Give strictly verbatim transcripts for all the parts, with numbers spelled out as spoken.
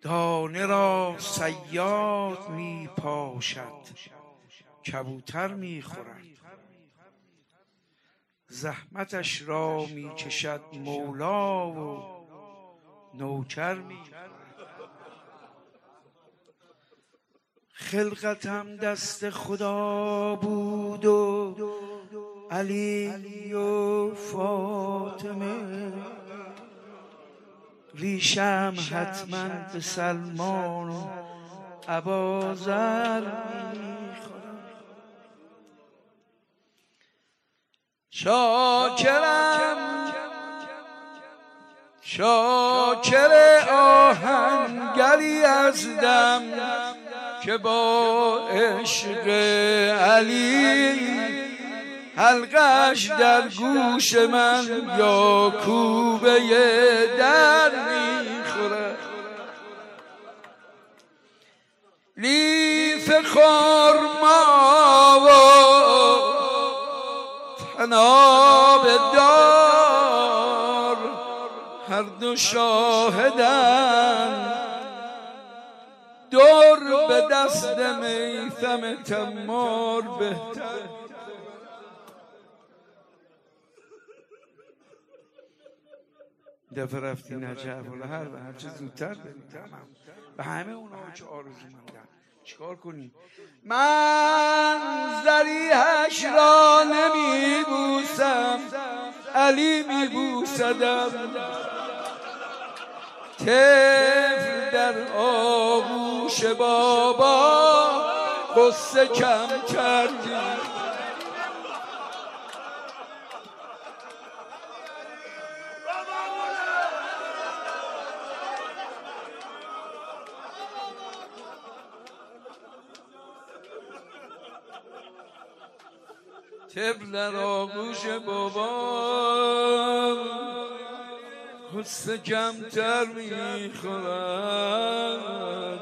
دانه را صیاد می پاشد کبوتر می خورد، زحمتش را می کشد مولا و نوکر می خلقتم دست خدا بود و علی و فاطمه، ریشم حتما به سلمان و ابازر میخورم. شاکرم شاکر آهنگری از دم که با عشق علی حلقش در گوش من یا کوبه در میخوره. لیف خرما و طناب دار هر دو شاهدن، دور به دست میثم تمار بهتر. دفعه رفتی نجف ولی هر و هرچه زودتر بریم تمام به همه اونا چه آرزو مندن چیکار کنیم. من ذریحش را نمی بوسم علی می بوسدم، طفل در آغوش بابا قصه کم کردی. طفل در آغوش بابا قصه کمتر میخورد.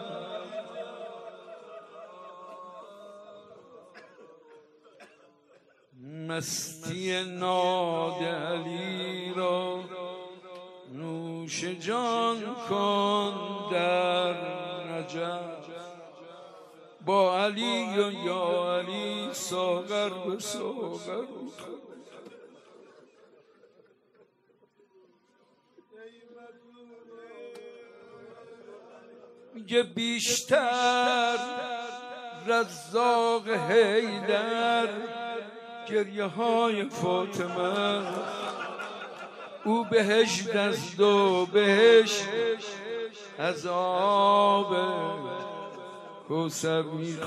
مستی ناد علی را نوش جان کن در نجف، با علی و یا علی ساغر به ساغر. میگه بیشتر رزاق حیدر گریه های فاطمه، او بهشت از دو بهشت از آب کوثر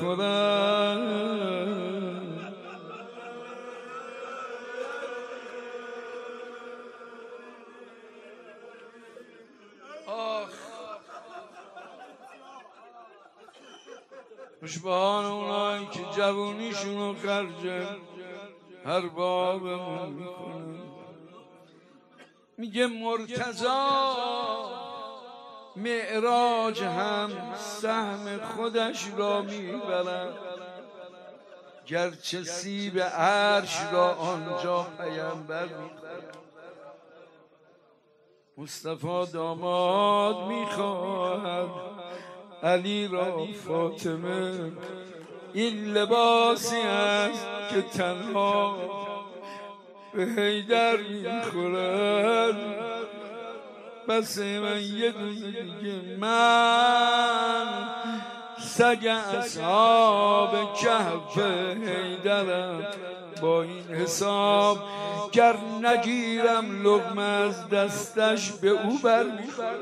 میخورد. آخ خوشبان اونایی که جوونیشونو خرج هر بابمون میکنن. میگه مرتضی معراج هم سهم خودش را میبرد، گرچه سیب عرش را آنجا پیامبر میخورد. مصطفی داماد میخواهد علی را فاطمه، این لباسی است که تنها به حیدر میخورد. بس من یه دونه دیگه من سگ اصحاب کهف حیدرم، با این حساب گر نگیرم لقمه از دستش به او برمیخورم.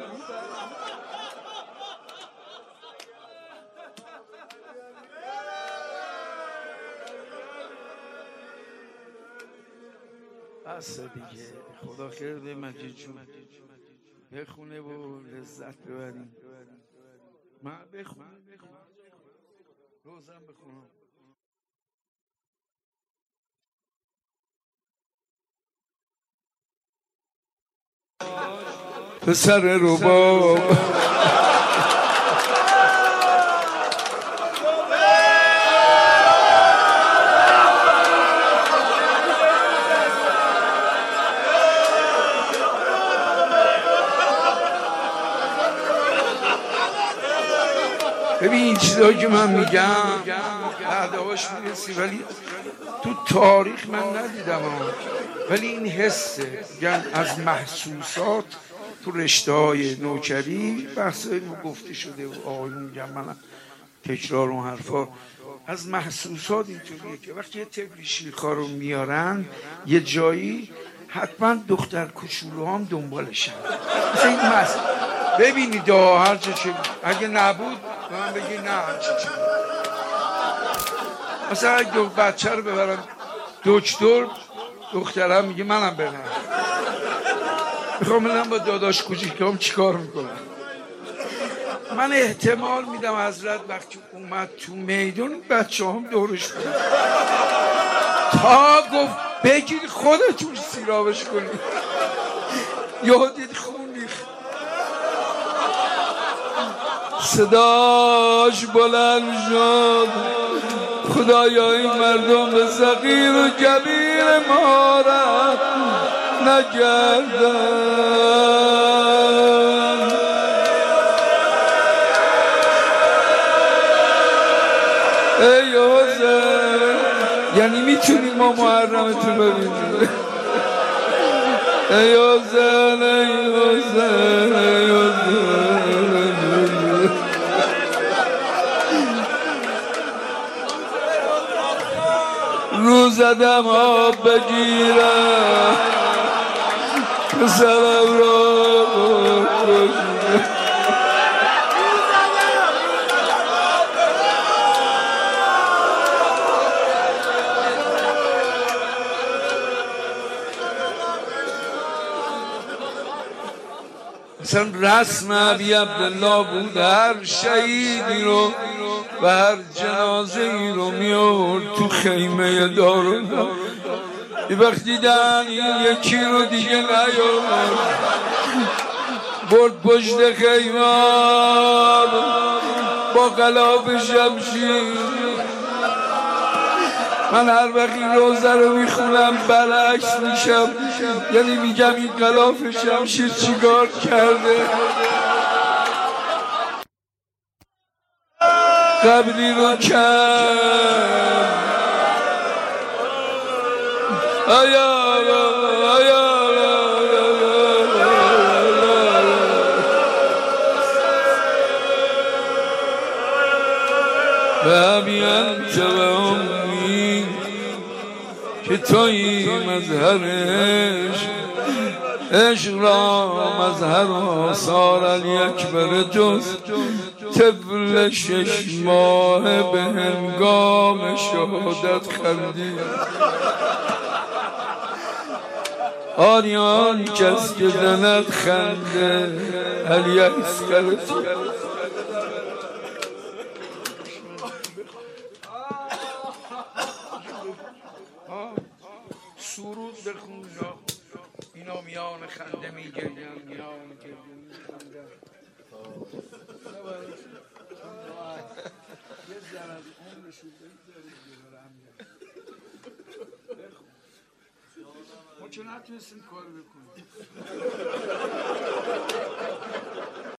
بس دیگه خدا خیر به مجید جون بخونه و لذت ببریم. من بخونم روزم بخونم. پسر رباب ببین این چیزایی که من میگم بعدهاش میرسی، ولی تو تاریخ من ندیدم ها. ولی این حسه، میگن از محسوسات تو رشته های نوکری بحثایی گفته شده و آقایون میگن، منم تکرار اون حرفا، از محسوسات اینطوریه که وقتی یه طفل شیرخوار رو میارن یه جایی، حتما دختر کوچولو هم دنبالشن. مثلا این مس ببینید هر چه چه اگه نبود به من بگی نه هر چه چه مثلا اگه دو بچه رو ببرم دکتر، دخترم میگه منم برم، میخوام بدم با داداش کوچیکم چیکار میکنم. من احتمال میدم حضرت وقتی اومد تو میدون بچه هم دورش بود تا گفت بگیر خودتون سیرابش کنید، یادید خون ریخت، صداش بلند شد خدایا این مردم به صغیر و کبیر ما رحم نکردن. ای حسین، یعنی میتونی ما محرمتو ببینیم. ای حسین ای حسین ای حسین، رو زدم آب بگیرم پسرم را بکشم. مثلا رسم ابی عبدالله بود هر شهیدی رو و هر جنازه ای رو میارد تو خیمه دارالله. یه وقت دیدن این یکی رو دیگه نیارد، برد پشت خیمه با غلاف شمشیر. من هر وقت این روزه رو میخونم برعکس میشم، یعنی میگم این غلاف شمشیر چیکار کرده، قبری رو کرد. آیا و ابی انت و امی که تویی مظهر عشق، عشق را مظهر آثار علی اکبر جز طفل شش ماه به هنگام شهادت خندید. آریان کس که زند خنده علی اکبر تو. سرود بخون، اینا میان خنده میگردن، میان گردن میخندن. یه ذره از عمرشون بگذاریم ما چون نتونستیم کار بکنیم.